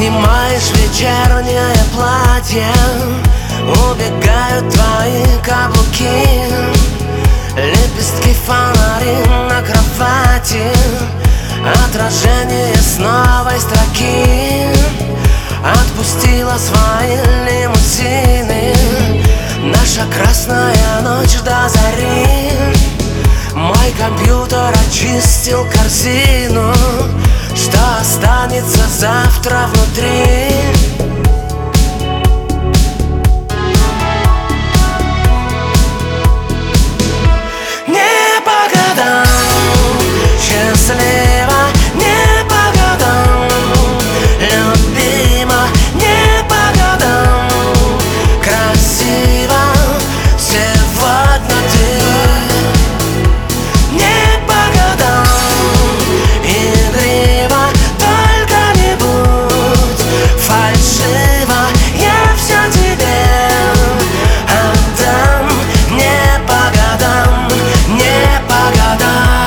Снимаешь вечернее платье, убегают твои каблуки. Лепестки фонари на кровати, отражение с новой строки. Отпустила свои лимузины, наша красная ночь до зари. Мой компьютер очистил корзину, что останется завтра внутри. Не по годам, счастлива, не по годам, любима, не по годам, красива, сегодня ты. Не по годам, игриво, только не будь фальшива, я все тебе отдам. Не по годам, не по годам.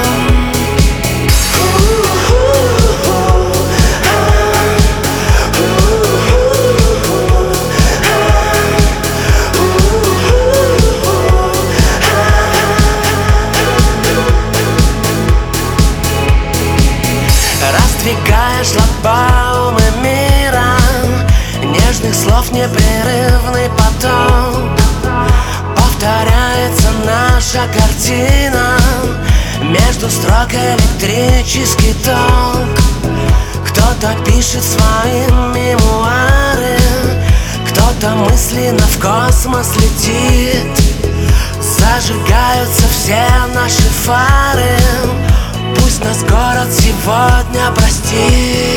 Раздвигаешь шлагбаумы мира, нежных слов непрерывный поток. Повторяется наша картина, между строк электрический ток. Кто-то пишет свои мемуары, кто-то мысленно в космос летит. Зажигаются все наши фары, пусть нас город сегодня простит.